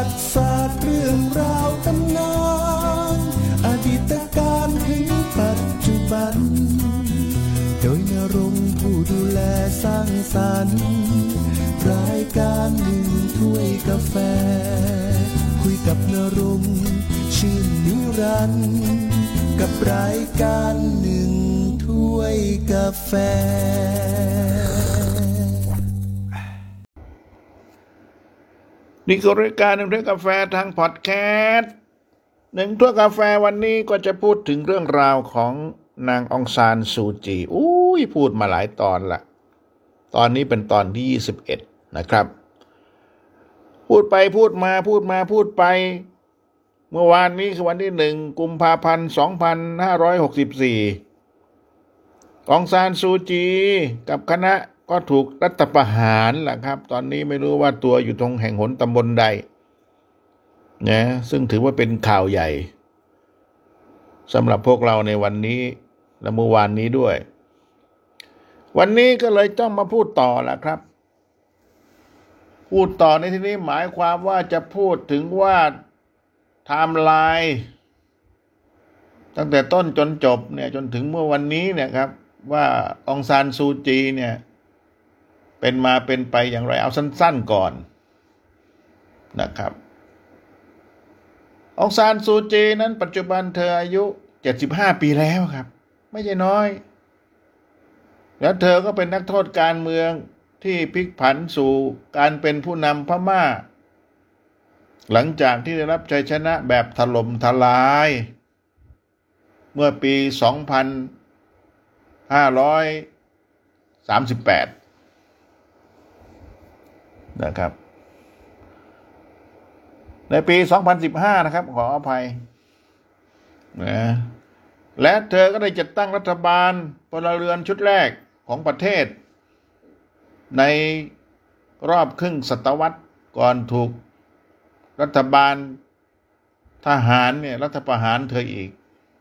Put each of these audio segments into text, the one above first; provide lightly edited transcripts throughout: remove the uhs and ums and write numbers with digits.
ติศาสตร์เรื่องราวตำนานอดีตการถึงปัจจุบันโดยณรงค์ผู้ดูแลสร้างสรรค์รายการหนึ่งถ้วยกาแฟคุยกับณรงค์ชื่นนิรันดร์กับรายการหนึ่งถ้วยกาแฟนี่คือรายการหนึ่งถ้วยกาแฟทางพอดแคสต์หนึ่งถ้วยกาแฟวันนี้ก็จะพูดถึงเรื่องราวของนางองซานซูจีพูดมาหลายตอนละตอนนี้เป็นตอนที่21นะครับพูดไปพูดมาพูดไปเมื่อวานนี้คือวันที่1 กุมภาพันธ์ 2564องซานซูจีกับคณะก็ถูกรัฐประหารล่ะครับตอนนี้ไม่รู้ว่าตัวอยู่ตรงแห่งหนตำบลใดนะซึ่งถือว่าเป็นข่าวใหญ่สำหรับพวกเราในวันนี้และเมื่อวานนี้ด้วยวันนี้ก็เลยต้องมาพูดต่อละครับพูดต่อในที่นี้หมายความว่าจะพูดถึงว่าไทม์ไลน์ตั้งแต่ต้นจนจบเนี่ยจนถึงเมื่อวันนี้เนี่ยครับว่าองซานซูจีเนี่ยเป็นมาเป็นไปอย่างไรเอาสั้นๆก่อนนะครับองซานซูจีนั้นปัจจุบันเธออายุ75 ปีแล้วครับไม่ใช่น้อยแล้วเธอก็เป็นนักโทษการเมืองที่พลิกผันสู่การเป็นผู้นำพม่าหลังจากที่ได้รับชัยชนะแบบถล่มทลายเมื่อปี 2538 นะครับในปี 2015 นะครับขออภัยนะและเธอก็ได้จัดตั้งรัฐบาลพลเรือนชุดแรกของประเทศในรอบครึ่งศตวรรษก่อนถูกรัฐบาลทหารเนี่ยรัฐประหารเธออีก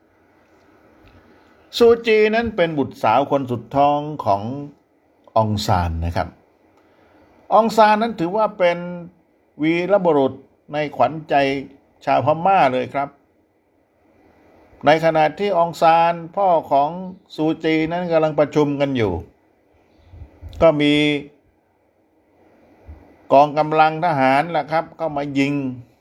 ซูจีนั้นเป็นบุตรสาวคนสุดท้องขององซานนะครับองซานนั้นถือว่าเป็นวีรบุรุษในขวัญใจชาวพม่าเลยครับในขณะที่องซานพ่อของซูจีนั้นกำลังประชุมกันอยู่ก็มีกองกำลังทหารล่ะครับเข้ามายิง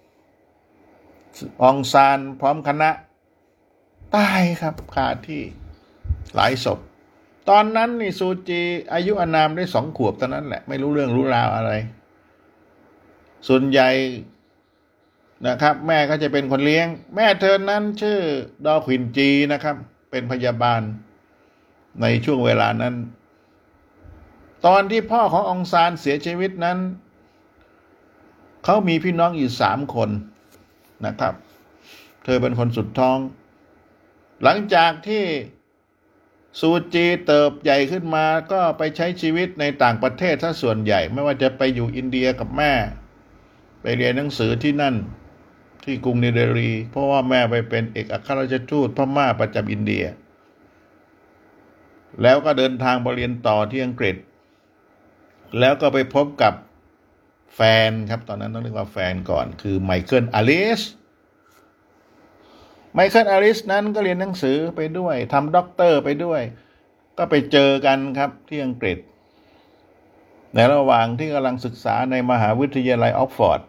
องซานพร้อมคณะตายครับคาที่หลายศพตอนนั้นนี่ซูจีอายุอานามได้2 ขวบเท่านั้นแหละไม่รู้เรื่องรู้ราวอะไรส่วนใหญ่นะครับแม่ก็จะเป็นคนเลี้ยงแม่เธอนั้นชื่อดอขวินจีนะครับเป็นพยาบาลในช่วงเวลานั้นตอนที่พ่อขององซานเสียชีวิตนั้นเขามีพี่น้องอยู่3 คนนะครับเธอเป็นคนสุดท้องหลังจากที่ซูจีเติบใหญ่ขึ้นมาก็ไปใช้ชีวิตในต่างประเทศซะส่วนใหญ่ไม่ว่าจะไปอยู่อินเดียกับแม่ไปเรียนหนังสือที่นั่นที่กรุงนิวเดลีเพราะว่าแม่ไปเป็นเอกอัครราชทูตพม่าประจำอินเดียแล้วก็เดินทางไปเรียนต่อที่อังกฤษแล้วก็ไปพบกับแฟนครับตอนนั้นต้องเรียกว่าแฟนก่อนคือไมเคิลอลิสนั้นก็เรียนหนังสือไปด้วยทำด็อกเตอร์ไปด้วยก็ไปเจอกันครับที่อังกฤษในระหว่างที่กำลังศึกษาในมหาวิทยาลัยออกฟอร์ด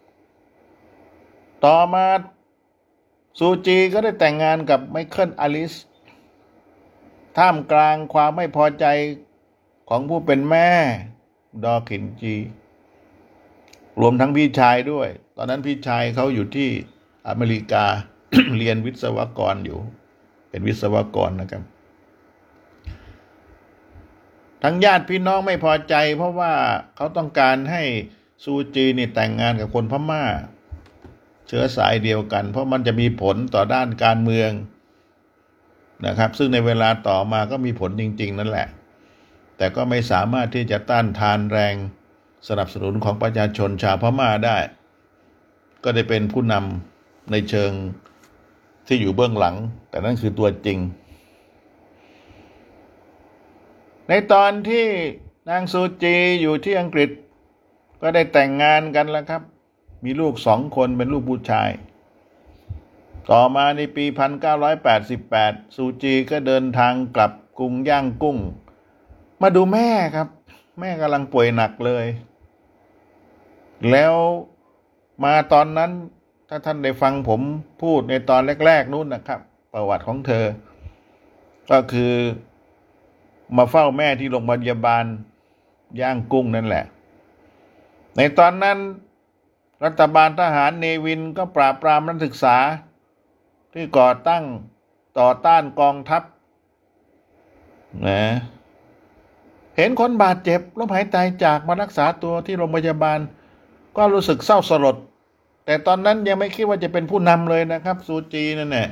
ต่อมาซูจีก็ได้แต่งงานกับไมเคิลอลิสท่ามกลางความไม่พอใจของผู้เป็นแม่ดอขินจีรวมทั้งพี่ชายด้วยตอนนั้นพี่ชายเขาอยู่ที่อเมริกา เรียนวิศวกรอยู่เป็นวิศวกรนะครับ ทั้งญาติพี่น้องไม่พอใจเพราะว่าเขาต้องการให้ซูจีนี่แต่งงานกับคนพม่าเชื้อสายเดียวกันเพราะมันจะมีผลต่อด้านการเมืองนะครับซึ่งในเวลาต่อมาก็มีผลจริงๆนั่นแหละแต่ก็ไม่สามารถที่จะต้านทานแรงสนับสนุนของประชาชนชาวพม่าได้ก็ได้เป็นผู้นำในเชิงที่อยู่เบื้องหลังแต่นั่นคือตัวจริงในตอนที่นางซูจีอยู่ที่อังกฤษก็ได้แต่งงานกันแล้วครับมีลูก2 คนเป็นลูกผู้ชายต่อมาในปี 1988 ซูจีก็เดินทางกลับกรุงย่างกุ้งมาดูแม่ครับแม่กำลังป่วยหนักเลยแล้วมาตอนนั้นถ้าท่านได้ฟังผมพูดในตอนแรกๆนู้นนะครับประวัติของเธอก็คือมาเฝ้าแม่ที่โรงพยาบาลย่างกุ้งนั่นแหละในตอนนั้นรัฐบาลทหารเนวินก็ปราบปรามนักศึกษาที่ก่อตั้งต่อต้านกองทัพนะเห็นคนบาดเจ็บล้มหายตายจากมารักษาตัวที่โรงพยาบาลก็รู้สึกเศร้าสลดแต่ตอนนั้นยังไม่คิดว่าจะเป็นผู้นำเลยนะครับซูจีนั่นแหละ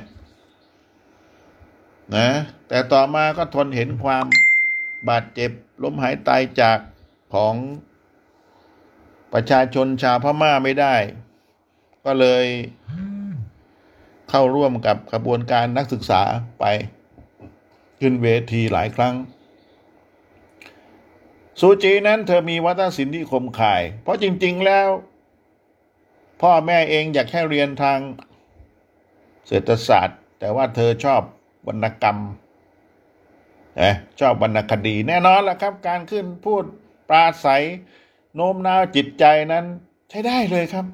นะแต่ต่อมาก็ทนเห็นความบาดเจ็บล้มหายตายจากของประชาชนชาวพม่าไม่ได้ก็เลยเข้าร่วมกับกระบวนการนักศึกษาไปขึ้นเวทีหลายครั้งซูจีนั้นเธอมีวัฒนศิลป์ที่คมข่ายเพราะจริงๆแล้วพ่อแม่เองอยากให้เรียนทางเศรษฐศาสตร์แต่ว่าเธอชอบวรรณกรรมชอบวรรณคดีแน่นอนแหละครับการขึ้นพูดปราศัยโน้มน้าวจิตใจนั้นใช้ได้เลยครับ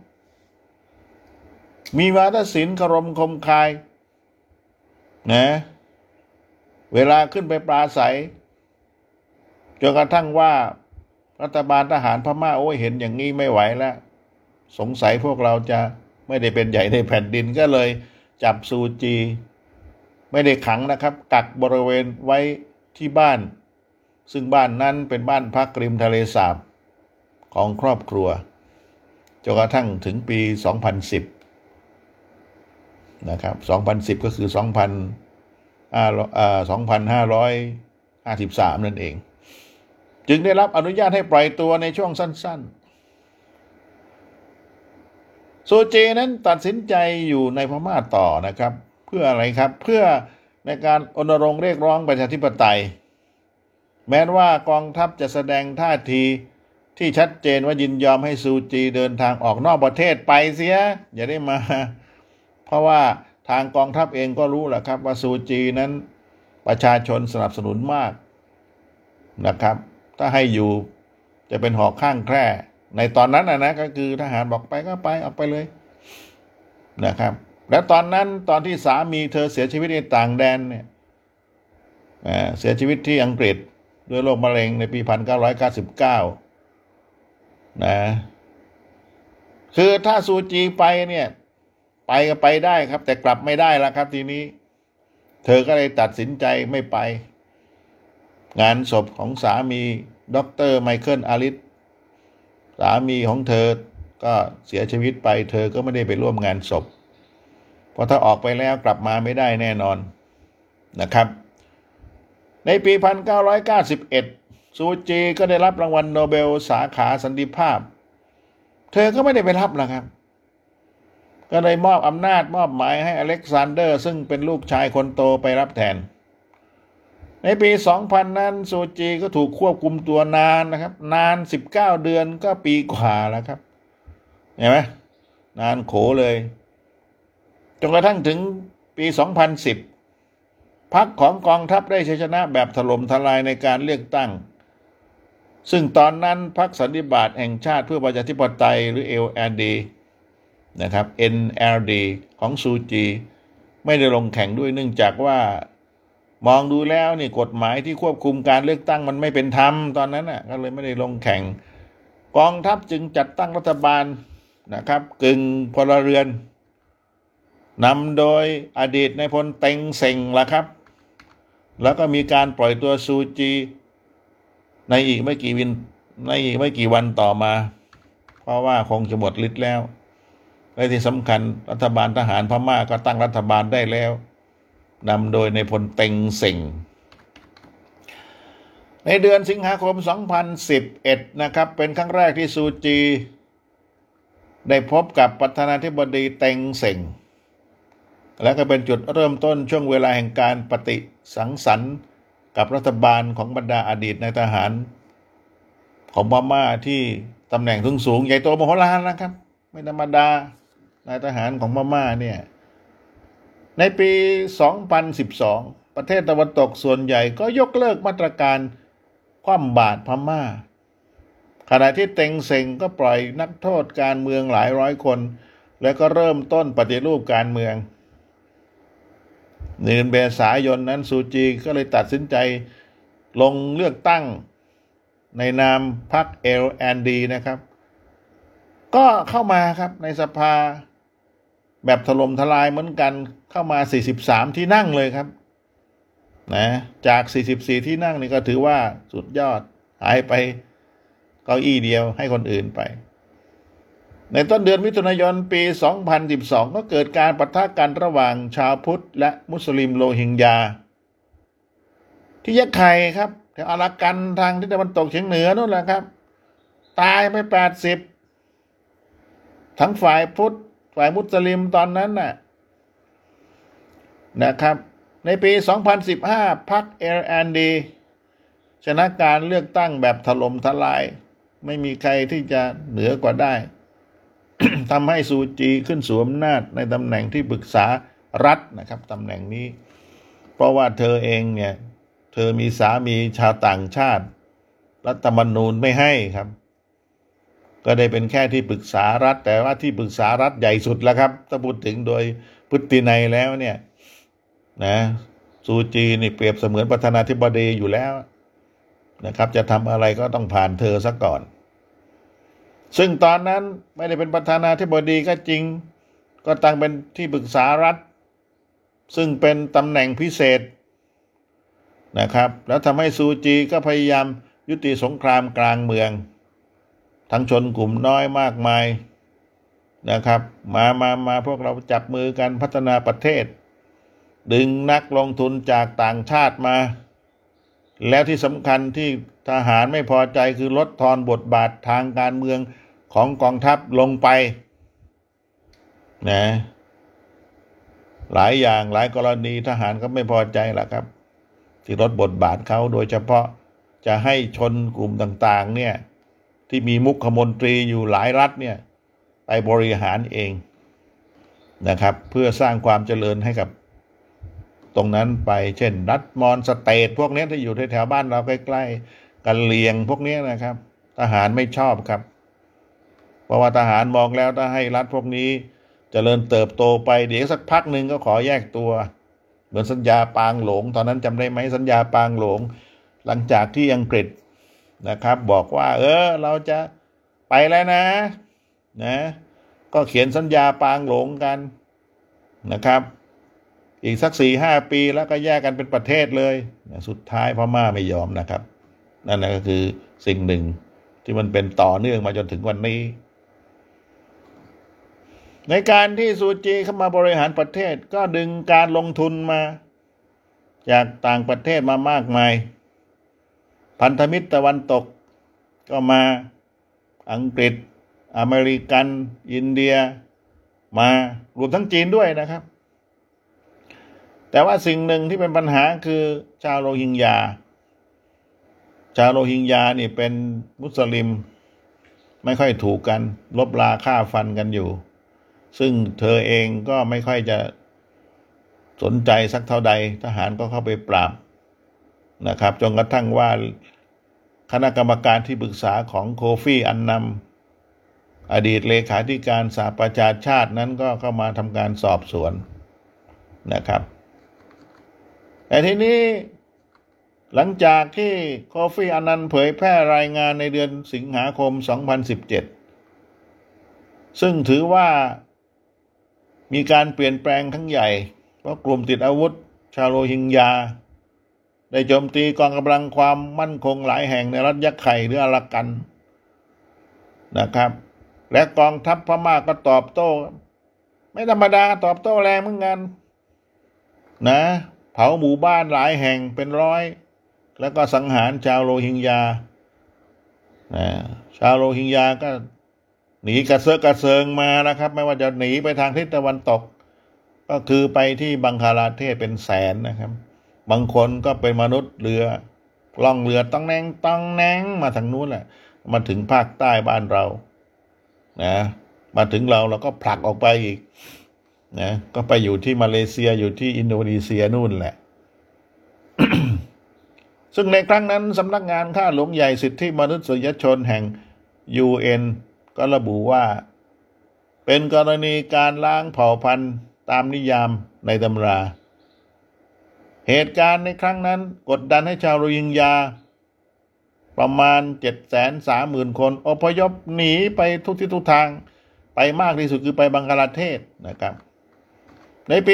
มีวาทศิลป์คมคายนะเวลาขึ้นไปปราศัยจนกระทั่งว่ารัฐบาลทหารพม่าโอ้ยเห็นอย่างนี้ไม่ไหวแล้วสงสัยพวกเราจะไม่ได้เป็นใหญ่ในแผ่นดินก็เลยจับซูจีไม่ได้ขังนะครับกักบริเวณไว้ที่บ้านซึ่งบ้านนั้นเป็นบ้านพักริมทะเลสาบของครอบครัวจนกระทั่งถึงปี 2010 นะครับ 2010 ก็คือ 2553 นั่นเองจึงได้รับอนุญาตให้ปล่อยตัวในช่วงสั้นๆซูจีนั้นตัดสินใจอยู่ในพม่าต่อนะครับเพื่ออะไรครับเพื่อในการรณรงค์เรียกร้องประชาธิปไตยแม้ว่ากองทัพจะแสดงท่าทีที่ชัดเจนว่ายินยอมให้ซูจีเดินทางออกนอกประเทศไปเสียอย่าได้มาเพราะว่าทางกองทัพเองก็รู้แหละครับว่าซูจีนั้นประชาชนสนับสนุนมากนะครับถ้าให้อยู่จะเป็นหอกข้างแคร่ในตอนนั้นนะก็คือทหารบอกไปก็ไปออกไปเลยนะครับและตอนนั้นตอนที่สามีเธอเสียชีวิตในต่างแดนเนี่ยเสียชีวิตที่อังกฤษด้วยโรคมะเร็งในปี 1999 นะคือถ้าซูจีไปเนี่ยไปก็ไปได้ครับแต่กลับไม่ได้แล้วครับทีนี้เธอก็เลยตัดสินใจไม่ไปงานศพของสามีดร.ไมเคิลอาริสสามีของเธอก็เสียชีวิตไปเธอก็ไม่ได้ไปร่วมงานศพเพราะถ้าออกไปแล้วกลับมาไม่ได้แน่นอนนะครับในปี 1991 ซูจีก็ได้รับรางวัลโนเบลสาขาสันติภาพเธอก็ไม่ได้ไปรับนะครับก็เลยมอบอำนาจมอบหมายให้อเล็กซานเดอร์ซึ่งเป็นลูกชายคนโตไปรับแทนในปี 2000 นั้นซูจีก็ถูกควบคุมตัวนานนะครับนาน19 เดือนก็ปีกว่าแล้วครับเห็นไหมนานโขเลยจนกระทั่งถึงปี 2010 พรรคของกองทัพได้ชัยชนะแบบถล่มทลายในการเลือกตั้งซึ่งตอนนั้นพรรคสันนิบาตแห่งชาติเพื่อประชาธิปไตยหรือ LND นะครับ NLD ของซูจีไม่ได้ลงแข่งด้วยเนื่องจากว่ามองดูแล้วนี่กฎหมายที่ควบคุมการเลือกตั้งมันไม่เป็นธรรมตอนนั้นน่ะก็เลยไม่ได้ลงแข่งกองทัพจึงจัดตั้งรัฐบาลนะครับกึ่งพลเรือนนำโดยอดีตนายพลเต็งเซ็งล่ะครับแล้วก็มีการปล่อยตัวซูจีในอีกไม่กี่วันต่อมาเพราะว่าคงจะหมดฤทธิ์แล้วและที่สำคัญรัฐบาลทหารพม่าก็ตั้งรัฐบาลได้แล้วนำโดยนายพลเต็งเซ็งในเดือนสิงหาคม 2011 นะครับเป็นครั้งแรกที่ซูจีได้พบกับประธานาธิบดีเต็งเซ็งและก็เป็นจุดเริ่มต้นช่วงเวลาแห่งการปฏิสังสรรค์กับรัฐบาลของบรรดาอดีตนายทหารของพม่าที่ตำแหน่งสูงใหญ่โตมโหฬารนะครับไไม่ธรรมดานายทหารของพม่าเนี่ยในปี 2012 ประเทศตะวันตกส่วนใหญ่ก็ยกเลิกมาตรการคว่ำบาตรพม่าขณะที่เต็งเซ็งก็ปล่อยนักโทษการเมืองหลายร้อยคนแล้วก็เริ่มต้นปฏิรูปการเมืองเดือนเมษายนนั้นซูจีก็เลยตัดสินใจลงเลือกตั้งในนามพรรค LND นะครับก็เข้ามาครับในสภาแบบถล่มทลายเหมือนกันเข้ามา43ที่นั่งเลยครับนะจาก44ที่นั่งนี่ก็ถือว่าสุดยอดหายไปเก้าอี้เดียวให้คนอื่นไปในต้นเดือนมิถุนายนปี 2012 ก็เกิดการปะทะกันระหว่างชาวพุทธและมุสลิมโรฮิงญาที่ยะไข่ครับแถวอารากันทางทิศตะวันตกเฉียงเหนือนู่นแหละครับตายไป80ทั้งฝ่ายพุทธฝ่ายมุสลิมตอนนั้นนะครับในปี 2015 พรรค LND ชนะการเลือกตั้งแบบถล่มทลายไม่มีใครที่จะเหนือกว่าได้ ทำให้ซูจีขึ้นสู่อำนาจในตำแหน่งที่ปรึกษารัฐนะครับตำแหน่งนี้เพราะว่าเธอเองเนี่ยเธอมีสามีชาวต่างชาติรัฐธรรมนูญไม่ให้ครับก็ได้เป็นแค่ที่ปรึกษารัฐแต่ว่าที่ปรึกษารัฐใหญ่สุดแล้วครับถ้าพูดถึงโดยพฤตินัยแล้วเนี่ยนะซูจีนี่เปรียบเสมือนประธานาธิบดีอยู่แล้วนะครับจะทำอะไรก็ต้องผ่านเธอซะก่อนซึ่งตอนนั้นไม่ได้เป็นประธานาธิบดีก็จริงก็ตั้งเป็นที่ปรึกษารัฐซึ่งเป็นตำแหน่งพิเศษนะครับแล้วทำให้ซูจีก็พยายามยุติสงครามกลางเมืองทั้งชนกลุ่มน้อยมากมายนะครับมาพวกเราจับมือกันพัฒนาประเทศดึงนักลงทุนจากต่างชาติมาแล้วที่สำคัญที่ทหารไม่พอใจคือลดทอนบทบาททางการเมืองของกองทัพลงไปนะหลายอย่างหลายกรณีทหารก็ไม่พอใจแหละครับที่ลดบทบาทเขาโดยเฉพาะจะให้ชนกลุ่มต่างๆเนี่ยที่มีมุขมนตรีอยู่หลายรัฐเนี่ยไปบริหารเองนะครับเพื่อสร้างความเจริญให้กับตรงนั้นไปเช่นรัฐมอนสเตทพวกนี้ที่อยู่แถวบ้านเราใกล้ๆกันเลียงพวกนี้นะครับทหารไม่ชอบครับเพราะว่าทหารมองแล้วถ้าให้รัฐพวกนี้เจริญเติบโตไปเดี๋ยวสักพักหนึ่งก็ขอแยกตัวเหมือนสัญญาปางหลงตอนนั้นจำได้ไหมสัญญาปางหลงหลังจากที่อังกฤษนะครับบอกว่าเราจะไปแล้วนะก็เขียนสัญญาปางหลงกันนะครับอีกสัก 4-5 ปีแล้วก็แยกกันเป็นประเทศเลยสุดท้ายพม่าไม่ยอมนะครับนั่นก็คือสิ่งหนึ่งที่มันเป็นต่อเนื่องมาจนถึงวันนี้ในการที่ซูจีเข้ามาบริหารประเทศก็ดึงการลงทุนมาจากต่างประเทศมามากมายพันธมิตรตะวันตกก็มาอังกฤษอเมริกันอินเดียมารวมทั้งจีนด้วยนะครับแต่ว่าสิ่งหนึ่งที่เป็นปัญหาคือชาวโรฮิงญานี่เป็นมุสลิมไม่ค่อยถูกกันลบราฆ่าฟันกันอยู่ซึ่งเธอเองก็ไม่ค่อยจะสนใจสักเท่าใดทหารก็เข้าไปปราบนะครับจนกระทั่งว่าคณะกรรมการที่ปรึกษาของโคฟีอันนัมอดีตเลขาธิการสหประชาชาตินั้นก็เข้ามาทำการสอบสวนนะครับแต่ทีนี้หลังจากที่โคฟีอันนันเผยแพร่รายงานในเดือนสิงหาคม 2017 ซึ่งถือว่ามีการเปลี่ยนแปลงครั้งใหญ่เพราะกลุ่มติดอาวุธชาวโรฮิงญาได้โจมตีกองกำลังความมั่นคงหลายแห่งในรัฐยะไข่หรืออารากันนะครับและกองทัพพม่าก็ตอบโต้ไม่ธรรมดาตอบโต้แรงเหมือนกันเผาหมู่บ้านหลายแห่งเป็นร้อยแล้วก็สังหารชาวโรฮิงญาชาวโรฮิงญาก็หนีกระเซิงมานะครับไม่ว่าจะหนีไปทางทิศตะวันตกก็คือไปที่บังคลาเทศเป็นแสนนะครับบางคนก็เป็นมนุษย์เรือล่องเรือต้องแนงมาทางนู้นแหละมาถึงภาคใต้บ้านเรามาถึงเราก็ผลักออกไปอีกนะก็ไปอยู่ที่มาเลเซียอยู่ที่อินโดนีเซียนู่นแหละ ซึ่งในครั้งนั้นสำนักงานข้าหลวงใหญ่สิทธิมนุษยชนแห่ง UN ก็ระบุว่าเป็นกรณีการล้างเผ่าพันธุ์ตามนิยามในตำราเหตุการณ์ในครั้งนั้นกดดันให้ชาวโรฮิงญาประมาณ 730,000 คนอพยพหนีไปทุกทิศทุกทางไปมากที่สุดคือไปบังกลาเทศนะครับในปี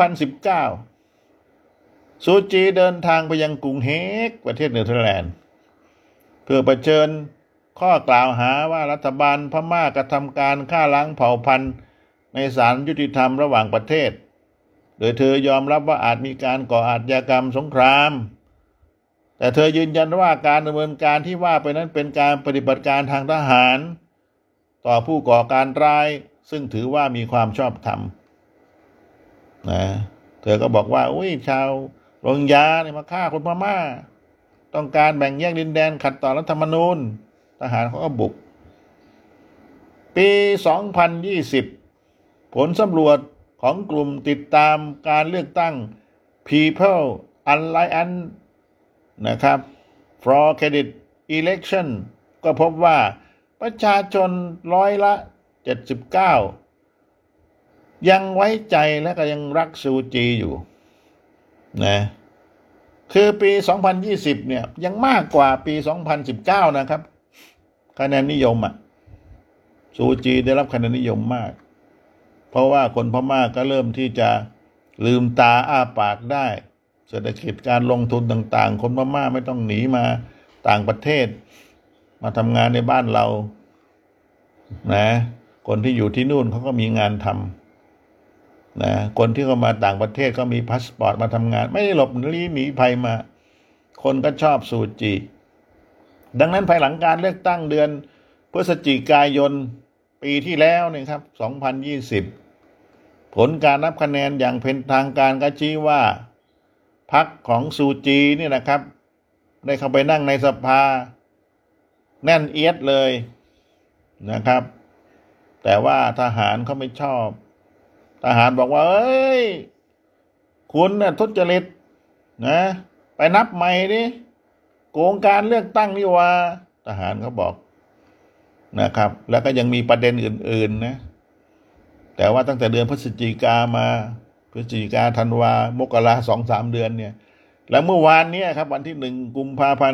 2019 ซูจีเดินทางไปยังกรุงเฮกประเทศเนเธอร์แลนด์เพื่อเผชิญข้อกล่าวหาว่ารัฐบาลพม่ากระทำการฆ่าล้างเผ่าพันธุ์ในศาลยุติธรรมระหว่างประเทศโดยเธอยอมรับว่าอาจมีการก่ออาชญากรรมสงครามแต่เธอยืนยันว่าการดำเนินการที่ว่าไปนั้นเป็นการปฏิบัติการทางทหารต่อผู้ก่อการร้ายซึ่งถือว่ามีความชอบธรรมนะเธอก็บอกว่าชาวโรฮิงญาเนี่ยมาฆ่าคนพม่าต้องการแบ่งแยกดินแดนขัดต่อรัฐธรรมนูญทหารเขาก็บุกปี 2020 ผลสำรวจของกลุ่มติดตามการเลือกตั้ง People Alliance นะครับ for Credit Election ก็พบว่าประชาชน79%ยังไว้ใจและก็ยังรักซูจีอยู่นะคือปี 2020 เนี่ยยังมากกว่าปี 2019 นะครับคะแนนนิยมซูจีได้รับคะแนนนิยมมากเพราะว่าคนพม่าก็เริ่มที่จะลืมตาอ้าปากได้เศรษฐกิจการลงทุนต่างๆคนพม่าไม่ต้องหนีมาต่างประเทศมาทำงานในบ้านเรานะคนที่อยู่ที่นู่นเขาก็มีงานทำนะคนที่เขามาต่างประเทศก็มีพาสปอร์ตมาทำงานไม่ได้หลบหนีภัยมาคนก็ชอบซูจีดังนั้นภายหลังการเลือกตั้งเดือนพฤศจิกายนปีที่แล้วนะครับ 2020 ผลการนับคะแนนอย่างเป็นทางการก็ชี้ว่าพรรคของซูจีนี่นะครับได้เข้าไปนั่งในสภาแน่นเอียดเลยนะครับแต่ว่าทหารเขาไม่ชอบทหารบอกว่าคุณน่ะทุจริตนะไปนับใหม่ดิโกงการเลือกตั้งนี่ว่าทหารเขาบอกนะครับแล้วก็ยังมีประเด็นอื่นๆนะแต่ว่าตั้งแต่เดือนพฤศจิกามาพฤศจิกาธันวามกรา 2-3 เดือนเนี่ยแล้วเมื่อวานนี้ครับวันที่1 กุมภาพันธ์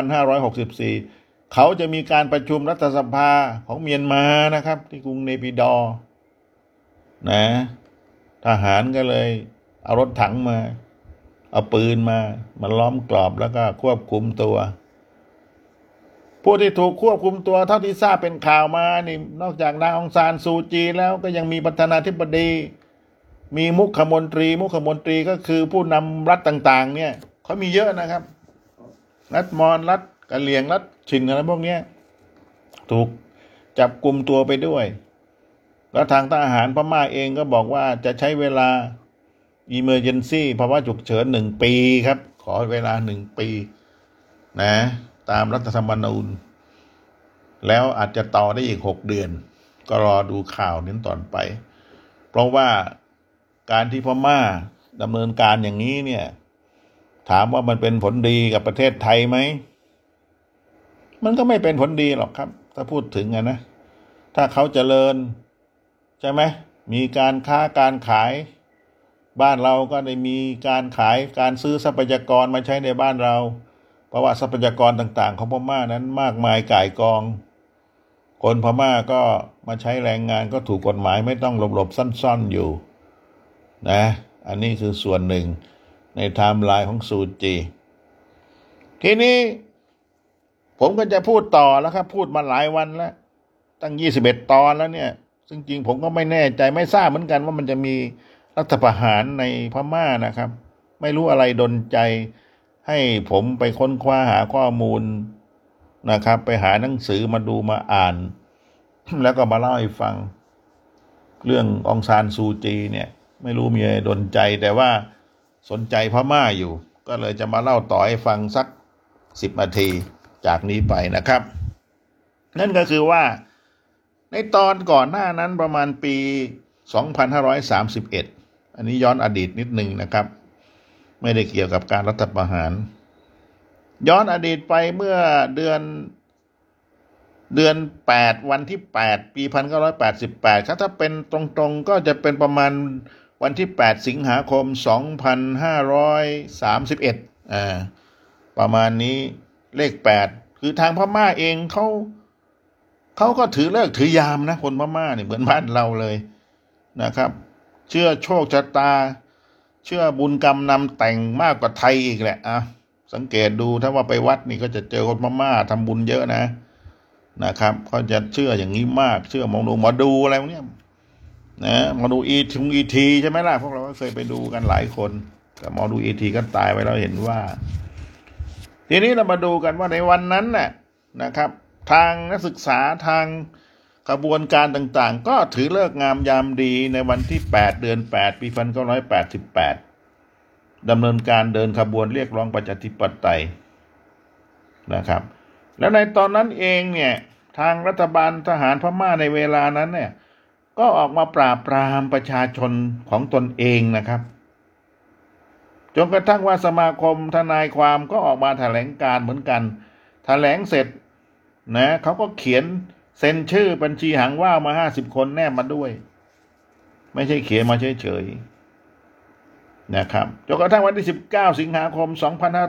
2564เขาจะมีการประชุมรัฐสภาของเมียนมานะครับที่กรุงเนปิดอร์นะทหารก็เลยเอารถถังมาเอาปืนมาล้อมกรอบแล้วก็ควบคุมตัวผู้ที่ถูกควบคุมตัวเท่าที่ทราบเป็นข่าวมานี่นอกจากนางองซานซูจีแล้วก็ยังมีประธานาธิบดีมีมุขมนตรีก็คือผู้นำรัฐต่างๆเนี่ยเขามีเยอะนะครับรัฐมอญรัฐกะเหรี่ยงรัฐชินอะไรพวกนี้ถูกจับกุมตัวไปด้วยแล้วทางทหารพม่าเองก็บอกว่าจะใช้เวลา emergency ภาวะฉุกเฉิน1 ปีครับขอเวลา1 ปีนะตามรัฐธรรมนูญแล้วอาจจะต่อได้อีก6 เดือนก็รอดูข่าวนี้ต่อไปเพราะว่าการที่พม่าดำเนินการอย่างนี้เนี่ยถามว่ามันเป็นผลดีกับประเทศไทยไหมมันก็ไม่เป็นผลดีหรอกครับถ้าพูดถึงนะถ้าเขาเจริญใช่ไหมมีการค้าการขายบ้านเราก็ได้มีการขายการซื้อทรัพยากรมาใช้ในบ้านเราเพราะว่าทรัพยากรต่างๆของพม่านั้นมากมายก่ายกองคนพม่าก็มาใช้แรงงานก็ถูกกฎหมายไม่ต้องหลบๆซ่อนๆอยู่นะอันนี้คือส่วนหนึ่งในไทม์ไลน์ของซูจีทีนี้ผมก็จะพูดต่อแล้วครับพูดมาหลายวันแล้วตั้ง21 ตอนแล้วเนี่ยซึ่งจริงผมก็ไม่แน่ใจไม่ทราบเหมือนกันว่ามันจะมีรัฐประหารในพม่านะครับไม่รู้อะไรดลใจให้ผมไปค้นคว้าหาข้อมูลนะครับไปหาหนังสือมาดูมาอ่าน แล้วก็มาเล่าให้ฟังเรื่ององซานซูจีเนี่ยไม่รู้มีอะไรดลใจแต่ว่าสนใจพม่าอยู่ก็เลยจะมาเล่าต่อให้ฟังสัก10 นาทีจากนี้ไปนะครับนั่นก็คือว่าในตอนก่อนหน้านั้นประมาณปี2531อันนี้ย้อนอดีตนิดนึงนะครับไม่ได้เกี่ยวกับการรัฐประหารย้อนอดีตไปเมื่อเดือน8วันที่8ปี1988ถ้าเป็นตรงๆก็จะเป็นประมาณวันที่8สิงหาคม2531ประมาณนี้เลข8คือทางพม่าเองเขาก็ถือเลิกถือยามนะคนพม่าเนี่ยเหมือนบ้านเราเลยนะครับเชื่อโชคชะตาเชื่อบุญกรรมนำแต่งมากกว่าไทยอีกแหละสังเกตดูถ้าว่าไปวัดนี่ก็จะเจอคนพม่าทำบุญเยอะนะครับเขาจะเชื่ออย่างนี้มากเชื่อหมอดูอะไรพวกนี้นะหมอดูอีทีใช่ไหมล่ะพวกเราก็เคยไปดูกันหลายคนแต่หมอดูอีทีก็ตายไปแล้วเห็นว่าทีนี้เรามาดูกันว่าในวันนั้นนะครับทางนักศึกษาทางกระบวนการต่างๆก็ถือเลิกงามยามดีในวันที่8เดือน8ปี1988ดำเนินการเดินขบวนเรียกร้องประชาธิปไตยนะครับแล้วในตอนนั้นเองเนี่ยทางรัฐบาลทหารพม่าในเวลานั้นเนี่ยก็ออกมาปราบปรามประชาชนของตนเองนะครับจนกระทั่งว่าสมาคมทนายความก็ออกมาแถลงการเหมือนกันแถลงเสร็จนะเขาก็เขียนเซ็นชื่อบัญชีหางว่าวมา50คนแนบมาด้วยไม่ใช่เขียนมาเฉยๆนะครับจนกระทั่งวันที่19สิงหาคม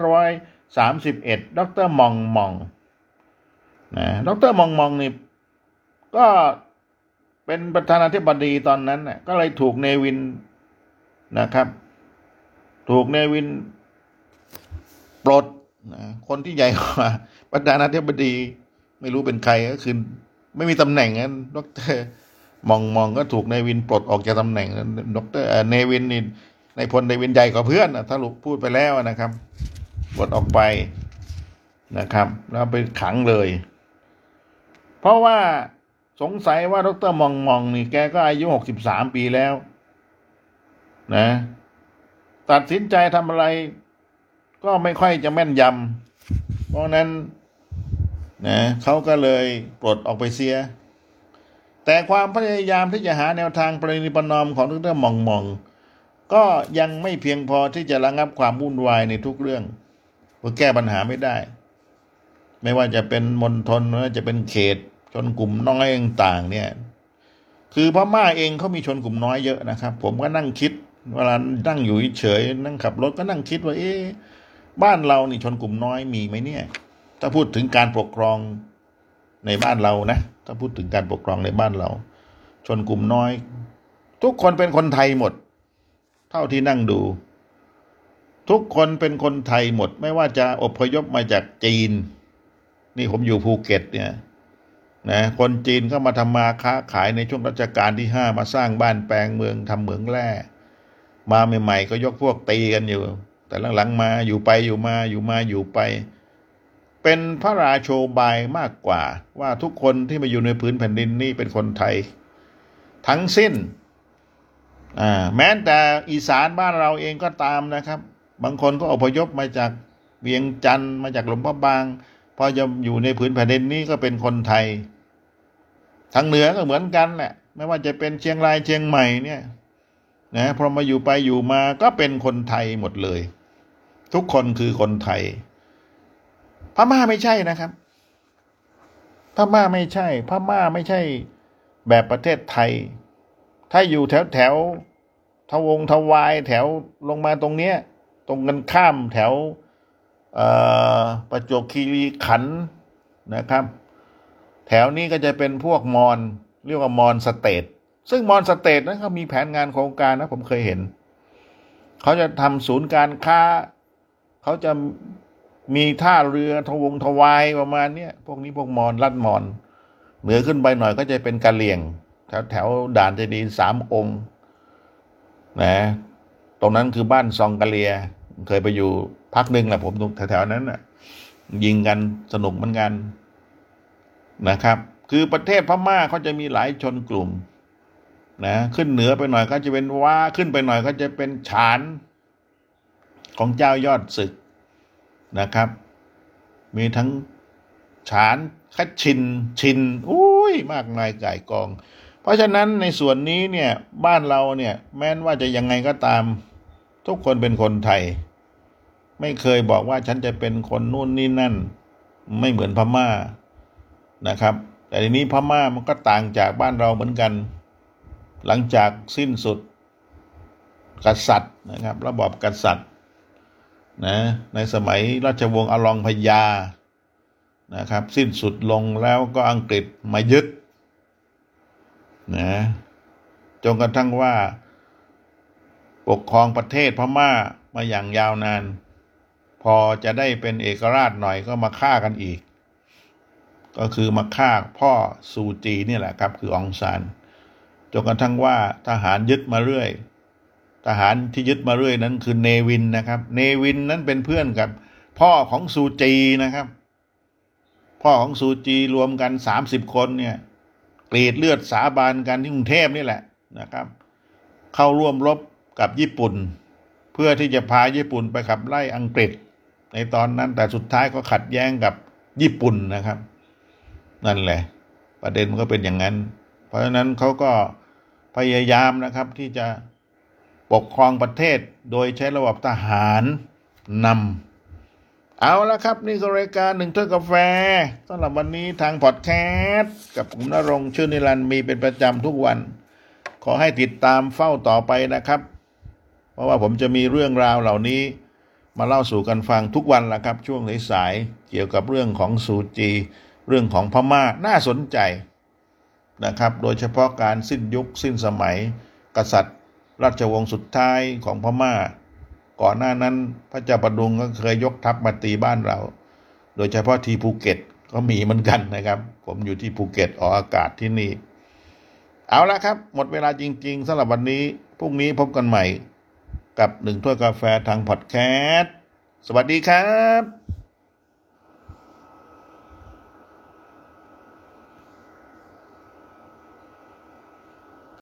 2531ดร.มองนะดร.มองนี่ก็เป็นประธานาธิบดีตอนนั้นน่ะก็เลยถูกเนวินนะครับถูกเนวินปลดคนที่ใหญ่กว่าประธานาธิบดีไม่รู้เป็นใครก็คือไม่มีตำแหน่งนั้นดร.มองก็ถูกเนวินปลดออกจากตำแหน่งดร.เนวินนี่ในพลเนวินใหญ่กว่าเพื่อนถ้าลูกพูดไปแล้วนะครับปลดออกไปนะครับแล้วไปขังเลยเพราะว่าสงสัยว่าดร.มองนี่แกก็อายุ63ปีแล้วนะตัดสินใจทำอะไรก็ไม่ค่อยจะแม่นยำเพราะนั้นนะเขาก็เลยปลดออกไปเสียแต่ความพยายามที่จะหาแนวทางประนีประนอมของดร.มองก็ยังไม่เพียงพอที่จะระงับความวุ่นวายในทุกเรื่องเพื่อแก้ปัญหาไม่ได้ไม่ว่าจะเป็นมณฑลหรือจะเป็นเขตชนกลุ่มน้อยต่างๆเนี่ยคือพม่าเองเขามีชนกลุ่มน้อยเยอะนะครับผมก็นั่งคิดเวลานั่งอยู่เฉยนั่งขับรถก็นั่งคิดว่าบ้านเรานี่ชนกลุ่มน้อยมีไหมเนี่ยถ้าพูดถึงการปกครองในบ้านเรานะถ้าพูดถึงการปกครองในบ้านเราชนกลุ่มน้อยทุกคนเป็นคนไทยหมดเท่าที่นั่งดูทุกคนเป็นคนไทยหมดไม่ว่าจะอพยพมาจากจีนนี่ผมอยู่ภูเก็ตเนี่ยนะคนจีนเข้ามาทำมาค้าขายในช่วงรัชกาลที่5มาสร้างบ้านแปลงเมืองทำเหมืองแร่มาใหม่ๆก็ยกพวกตีกันอยู่แต่หลังๆมาอยู่ไปอยู่ไปเป็นพระราโชบายมากกว่าว่าทุกคนที่มาอยู่ในพื้นแผ่นดินนี้เป็นคนไทยทั้งสิ้นแม้แต่อีสานบ้านเราเองก็ตามนะครับบางคนก็อพยพมาจากเวียงจันทร์มาจากหลวงพระบางพอจะอยู่ในพื้นแผ่นดินนี้ก็เป็นคนไทยทางเหนือก็เหมือนกันแหละไม่ว่าจะเป็นเชียงรายเชียงใหม่เนี่ยนะพอมาอยู่ไปอยู่มาก็เป็นคนไทยหมดเลยทุกคนคือคนไทยพม่าไม่ใช่นะครับพม่าไม่ใช่แบบประเทศไทยถ้าอยู่แถวทวายแถวลงมาตรงเนี้ยตรงกันข้ามแถวประจวบคีรีขันธ์นะครับแถวนี้ก็จะเป็นพวกมอญเรียกว่ามอญสเตทซึ่งมอญสเตทนั้นเขามีแผนงานโครงการนะผมเคยเห็นเขาจะทำศูนย์การค้าเขาจะมีท่าเรือทวายประมาณเนี้ยพวกนี้พวกมอญลัดมอญเหนือขึ้นไปหน่อยก็จะเป็นกะเหรี่ยงแถวด่านเจดีย์3 องค์นะตรงนั้นคือบ้านซองกะเลียเคยไปอยู่พักหนึ่งแหละผมแถวๆนั้นน่ะยิงกันสนุกเหมือนกันนะครับคือประเทศพม่าเขาจะมีหลายชนกลุ่มนะขึ้นเหนือไปหน่อยก็จะเป็นว้าขึ้นไปหน่อยก็จะเป็นฉานของเจ้ายอดศึกนะครับมีทั้งฉานคัดชินอุ้ยยมากมายก่ายกองเพราะฉะนั้นในส่วนนี้เนี่ยบ้านเราเนี่ยแม้ว่าจะยังไงก็ตามทุกคนเป็นคนไทยไม่เคยบอกว่าฉันจะเป็นคนนู่นนี่นั่นไม่เหมือนพม่านะครับแต่ทีนี้พม่ามันก็ต่างจากบ้านเราเหมือนกันหลังจากสิ้นสุดกษัตริย์นะครับระบอบกษัตริย์นะในสมัยราชวงศ์อลองพญานะครับสิ้นสุดลงแล้วก็อังกฤษมายึดนะจนกระทั่งว่าปกครองประเทศพม่ามาอย่างยาวนานพอจะได้เป็นเอกราชหน่อยก็มาฆ่ากันอีกก็คือมาฆ่าพ่อซูจีนี่แหละครับคือองซานจนกระทั่งว่าทหารยึดมาเรื่อยทหารที่ยึดมาเรื่อยนั้นคือเนวินนะครับเนวินนั้นเป็นเพื่อนกับพ่อของซูจีนะครับพ่อของซูจีรวมกัน30 คนเนี่ยกรีดเลือดสาบานกันที่กรุงเทพนี่แหละนะครับเข้าร่วมรบกับญี่ปุ่นเพื่อที่จะพาญี่ปุ่นไปขับไล่อังกฤษในตอนนั้นแต่สุดท้ายก็ขัดแย้งกับญี่ปุ่นนะครับนั่นแหละประเด็นมันก็เป็นอย่างนั้นเพราะฉะนั้นเขาก็พยายามนะครับที่จะปกครองประเทศโดยใช้ระบบทหารนำเอาละครับนี่คือรายการ1 ถ้วยกาแฟสำหรับวันนี้ทางพอดแคสต์กับผมณรงค์ชื่นนิรันดร์มีเป็นประจำทุกวันขอให้ติดตามเฝ้าต่อไปนะครับเพราะว่าผมจะมีเรื่องราวเหล่านี้มาเล่าสู่กันฟังทุกวันละครับช่วงสายๆเกี่ยวกับเรื่องของซูจีเรื่องของพม่าน่าสนใจนะครับโดยเฉพาะการสิ้นยุคสิ้นสมัยกษัตริย์ราชวงศ์สุดท้ายของพม่าก่อนหน้านั้นพระเจ้าประดุงก็เคยยกทัพมาตีบ้านเราโดยเฉพาะที่ภูเก็ตก็มีเหมือนกันนะครับผมอยู่ที่ภูเก็ตออกอากาศที่นี่เอาละครับหมดเวลาจริงๆสำหรับวันนี้พรุ่งนี้พบกันใหม่กับ1 ถ้วยกาแฟทางพอดแคสต์สวัสดีครับ